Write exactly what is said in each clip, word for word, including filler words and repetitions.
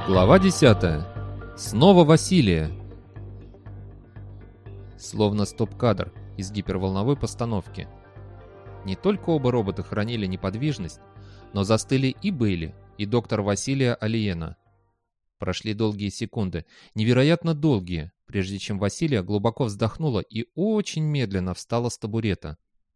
Глава десятая. Снова Василия. Словно стоп-кадр из гиперволновой постановки. Не только оба робота хранили неподвижность, но застыли и Бейли, и доктор Василия Алиена. Прошли долгие секунды, невероятно долгие, прежде чем Василия глубоко вздохнула и очень медленно встала с табурета.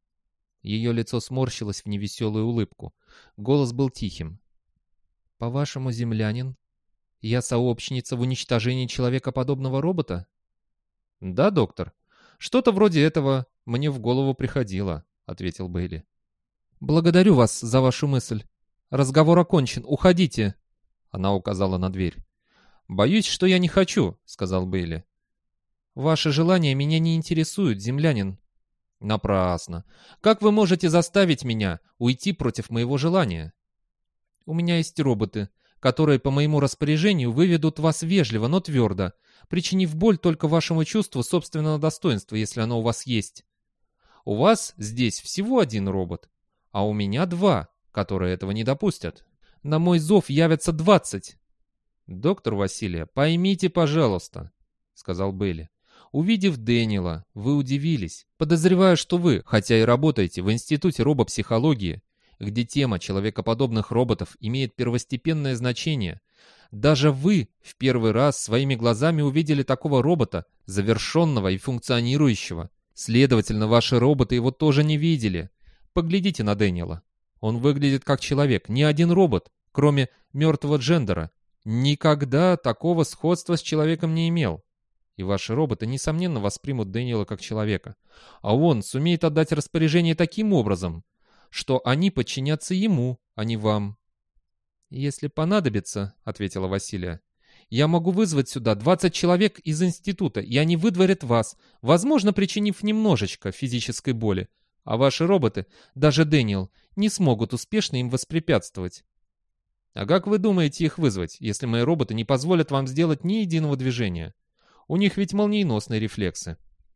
Ее лицо сморщилось в невеселую улыбку. Голос был тихим. «По-вашему, землянин, я сообщница в уничтожении человекоподобного робота?» «Да, доктор. Что-то вроде этого мне в голову приходило», — ответил Бейли. «Благодарю вас за вашу мысль. Разговор окончен. Уходите!» Она указала на дверь. «Боюсь, что я не хочу», — сказал Бейли. «Ваши желания меня не интересуют, землянин». «Напрасно. Как вы можете заставить меня уйти против моего желания?» «У меня есть роботы, которые по моему распоряжению выведут вас вежливо, но твердо, причинив боль только вашему чувству собственного достоинства, если оно у вас есть. У вас здесь всего один робот, а у меня два, которые этого не допустят. На мой зов явятся двадцать. «Доктор Василия, поймите, пожалуйста», — сказал Бейли. «Увидев Дэниела, вы удивились. Подозреваю, что вы, хотя и работаете в Институте робопсихологии, где тема человекоподобных роботов имеет первостепенное значение, даже вы в первый раз своими глазами увидели такого робота, завершенного и функционирующего. Следовательно, ваши роботы его тоже не видели. Поглядите на Дэниела. Он выглядит как человек, ни один робот, кроме мертвого Джендера, никогда такого сходства с человеком не имел. И ваши роботы, несомненно, воспримут Дэниела как человека. А он сумеет отдать распоряжение таким образом, что они подчинятся ему, а не вам». «Если понадобится, — ответила Василия, — я могу вызвать сюда двадцать человек из института, и они выдворят вас, возможно, причинив немножечко физической боли, а ваши роботы, даже Дэниел, не смогут успешно им воспрепятствовать». «А как вы думаете их вызвать, если мои роботы не позволят вам сделать ни единого движения? У них ведь молниеносные рефлексы».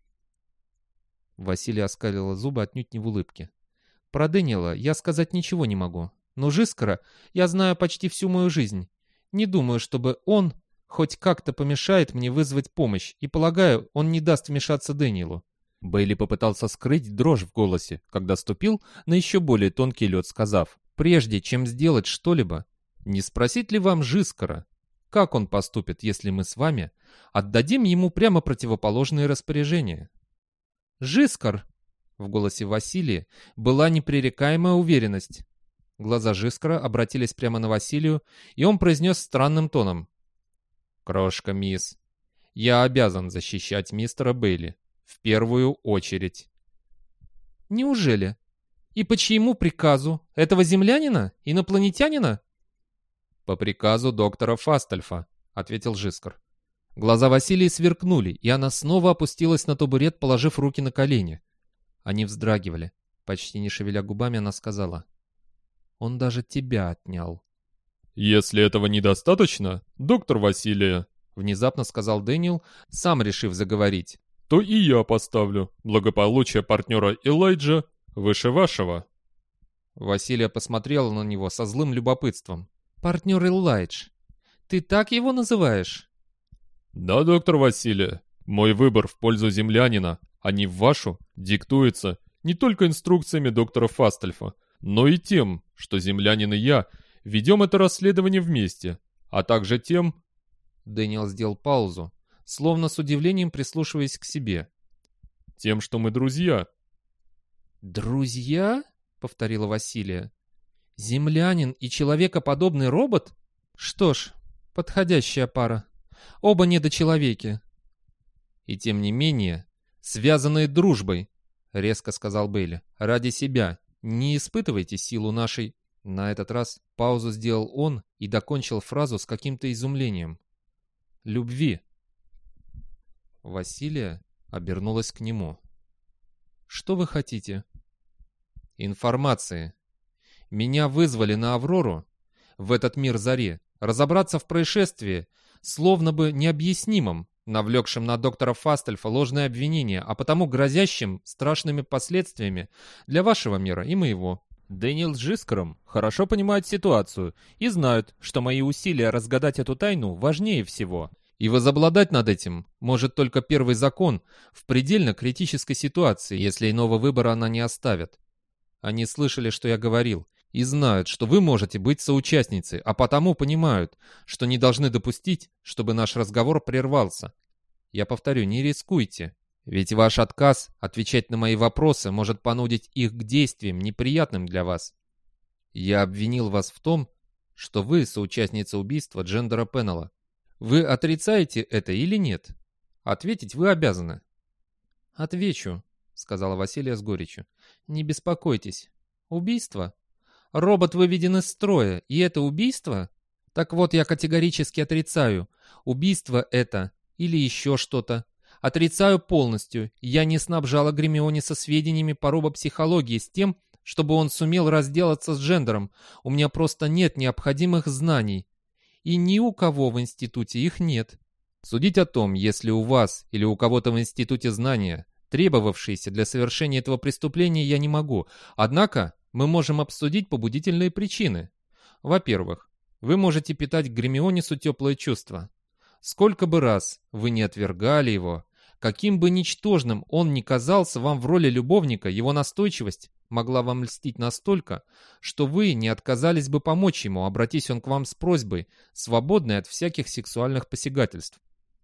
Василия оскалила зубы отнюдь не в улыбке. «Про Дэниела я сказать ничего не могу, но Жискара я знаю почти всю мою жизнь. Не думаю, чтобы он хоть как-то помешает мне вызвать помощь, и, полагаю, он не даст вмешаться Дэниелу». Бейли попытался скрыть дрожь в голосе, когда ступил на еще более тонкий лед, сказав: «Прежде чем сделать что-либо, не спросить ли вам Жискара, как он поступит, если мы с вами отдадим ему прямо противоположные распоряжения?» «Жискар!» В голосе Василия была непререкаемая уверенность. Глаза Жискара обратились прямо на Василию, и он произнес странным тоном: «Крошка, мисс, я обязан защищать мистера Бейли в первую очередь». «Неужели? И по чьему приказу? Этого землянина? Инопланетянина?» «По приказу доктора Фастельфа», — ответил Жискар. Глаза Василии сверкнули, и она снова опустилась на табурет, положив руки на колени. Они вздрагивали. Почти не шевеля губами, она сказала: «Он даже тебя отнял». «Если этого недостаточно, доктор Василия», — внезапно сказал Дэниел, сам решив заговорить, «то и я поставлю благополучие партнера Элайджа выше вашего». Василия посмотрела на него со злым любопытством. «Партнер Элайдж? Ты так его называешь?» «Да, доктор Василия, мой выбор в пользу землянина, а не в вашу, диктуется не только инструкциями доктора Фастельфа, но и тем, что землянин и я ведем это расследование вместе, а также тем...» Дэниел сделал паузу, словно с удивлением прислушиваясь к себе. «Тем, что мы друзья». «Друзья?» — повторила Василия. «Землянин и человекоподобный робот? Что ж, подходящая пара. Оба недочеловеки». «И тем не менее, связанные дружбой», — резко сказал Бейли, — «ради себя. Не испытывайте силу нашей...» На этот раз паузу сделал он и докончил фразу с каким-то изумлением. «Любви». Василия обернулась к нему. «Что вы хотите?» «Информации. Меня вызвали на Аврору, в этот мир зари, разобраться в происшествии, словно бы необъяснимом, навлекшим на доктора Фастельфа ложное обвинение, а потому грозящим страшными последствиями для вашего мира и моего. Дэниел с Джискером хорошо понимают ситуацию и знают, что мои усилия разгадать эту тайну важнее всего. И возобладать над этим может только первый закон в предельно критической ситуации, если иного выбора она не оставит. Они слышали, что я говорил, и знают, что вы можете быть соучастницей, а потому понимают, что не должны допустить, чтобы наш разговор прервался. Я повторю, не рискуйте, ведь ваш отказ отвечать на мои вопросы может понудить их к действиям, неприятным для вас. Я обвинил вас в том, что вы соучастница убийства Джендера Пеннелла. Вы отрицаете это или нет? Ответить вы обязаны. Отвечу, сказала Василия с горечью. Не беспокойтесь. Убийство? Робот выведен из строя, и это убийство? Так вот, я категорически отрицаю. Убийство это или еще что-то. Отрицаю полностью. Я не снабжала Гермионе со сведениями по робопсихологии с тем, чтобы он сумел разделаться с Джендером. У меня просто нет необходимых знаний. И ни у кого в институте их нет. Судить о том, если у вас или у кого-то в институте знания, требовавшиеся для совершения этого преступления, я не могу. Однако мы можем обсудить побудительные причины. Во-первых, вы можете питать к Гермионесу теплое чувство. Сколько бы раз вы не отвергали его, каким бы ничтожным он ни казался вам в роли любовника, его настойчивость могла вам льстить настолько, что вы не отказались бы помочь ему, обратись он к вам с просьбой, свободной от всяких сексуальных посягательств.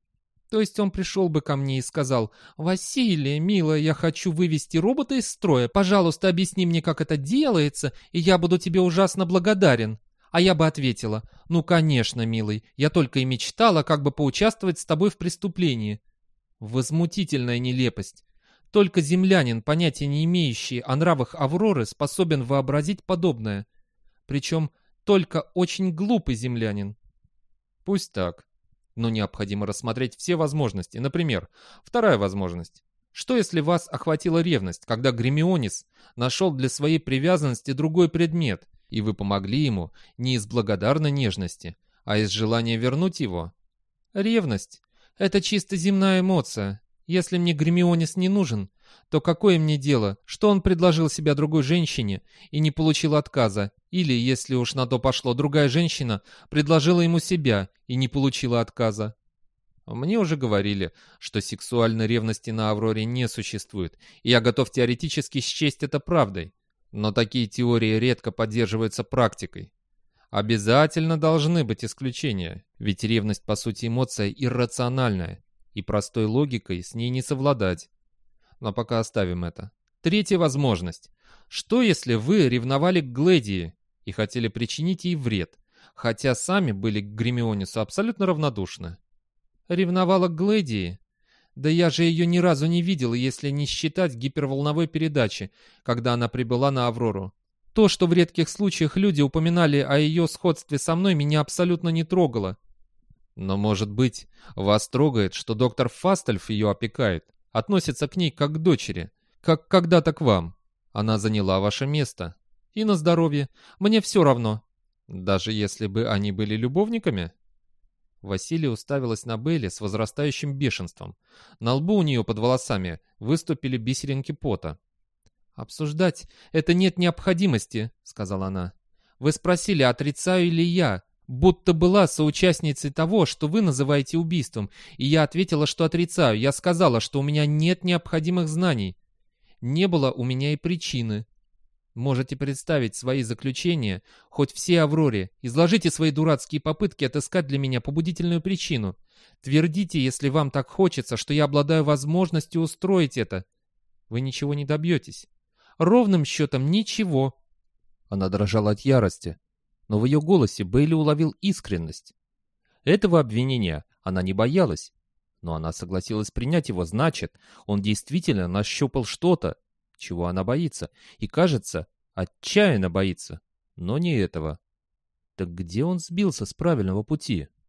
То есть он пришел бы ко мне и сказал: «Василия, милая, я хочу вывести робота из строя. Пожалуйста, объясни мне, как это делается, и я буду тебе ужасно благодарен». А я бы ответила: «Ну, конечно, милый, я только и мечтала, как бы поучаствовать с тобой в преступлении». Возмутительная нелепость. Только землянин, понятия не имеющий о нравах Авроры, способен вообразить подобное. Причем только очень глупый землянин. Пусть так. Но необходимо рассмотреть все возможности. Например, вторая возможность. Что если вас охватила ревность, когда Гермионес нашел для своей привязанности другой предмет, и вы помогли ему не из благодарной нежности, а из желания вернуть его? Ревность — это чисто земная эмоция. Если мне Гермионес не нужен, то какое мне дело, что он предложил себя другой женщине и не получил отказа, или, если уж на то пошло, другая женщина предложила ему себя и не получила отказа? Мне уже говорили, что сексуальной ревности на Авроре не существует, и я готов теоретически счесть это правдой. Но такие теории редко поддерживаются практикой. Обязательно должны быть исключения, ведь ревность по сути эмоция иррациональная, и простой логикой с ней не совладать. Но пока оставим это. Третья возможность. Что если вы ревновали к Гледии и хотели причинить ей вред, хотя сами были к Гермионесу абсолютно равнодушны? Ревновала к Гледии? Да я же ее ни разу не видел, если не считать гиперволновой передачи, когда она прибыла на Аврору. То, что в редких случаях люди упоминали о ее сходстве со мной, меня абсолютно не трогало. Но, может быть, вас трогает, что доктор Фастельф ее опекает, относится к ней как к дочери, как когда-то к вам. Она заняла ваше место. И на здоровье. Мне все равно. Даже если бы они были любовниками? Василия уставилась на Бейли с возрастающим бешенством. На лбу у нее под волосами выступили бисеринки пота. «Обсуждать это нет необходимости», — сказала она. «Вы спросили, отрицаю ли я, будто была соучастницей того, что вы называете убийством, и я ответила, что отрицаю. Я сказала, что у меня нет необходимых знаний. Не было у меня и причины. Можете представить свои заключения, хоть все Авроре. Изложите свои дурацкие попытки отыскать для меня побудительную причину. Твердите, если вам так хочется, что я обладаю возможностью устроить это. Вы ничего не добьетесь. Ровным счетом ничего». Она дрожала от ярости, но в ее голосе Бейли уловил искренность. Этого обвинения она не боялась, но она согласилась принять его, значит, он действительно нащупал что-то, чего она боится, и, кажется, отчаянно боится, но не этого. Так где он сбился с правильного пути?